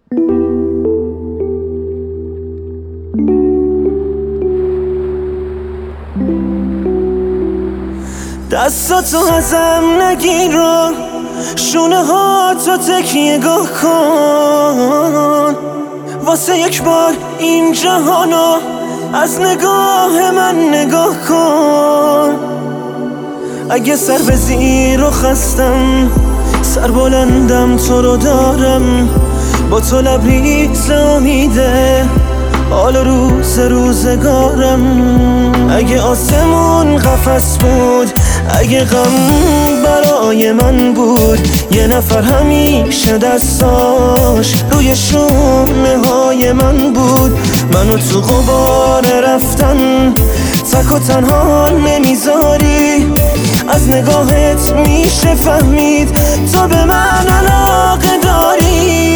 دستاتو ازم نگیر و شونه ها تو تکیه گاه کن، واسه یک بار این جهانو از نگاه من نگاه کن. اگه سر به زیر و خستم، سر بلندم تو رو دارم، با تو لبریز امیده حال روز روزگارم. اگه آسمون قفس بود، اگه غم برای من بود، یه نفر همیشه دستاش روی شونه های من بود. منو تو غبار رفتن تک و تنها نمیذاری، از نگاهت میشه فهمید تو به من علاقه داری.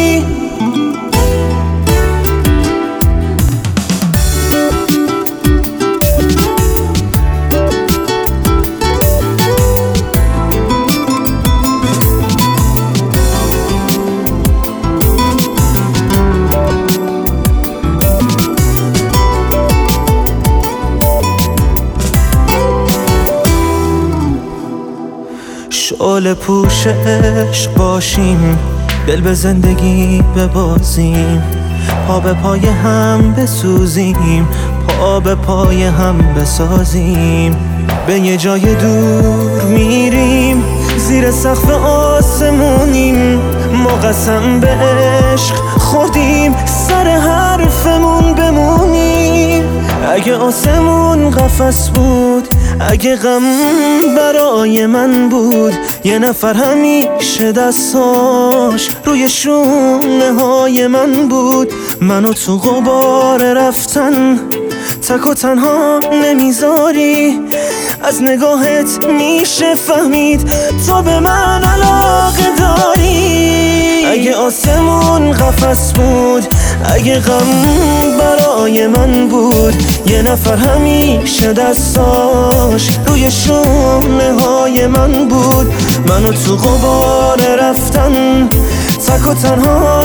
شعله پوش عشق باشیم، دل به زندگی ببازیم، پا به پای هم بسوزیم، پا به پای هم بسازیم. به یه جای دور میریم، زیر سقف آسمونیم، ما قسم به عشق خوردیم، سر حرفمون بمونیم. اگه آسمون قفس بود، اگه غم برای من بود، یه نفر همیشه دستاش روی شونه های من بود. منو تو غبار رفتن تک و تنها نمیذاری، از نگاهت میشه فهمید تو به من علاقه داری. اگه آسمون قفس بود، اگه غم برای من بود، یه نفر همیشه دستاش روی شونه های من بود. منو تو غبار رفتن تک و تنها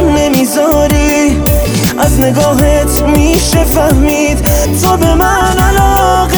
نمیذاری، از نگاهت میشه فهمید تو به من علاقه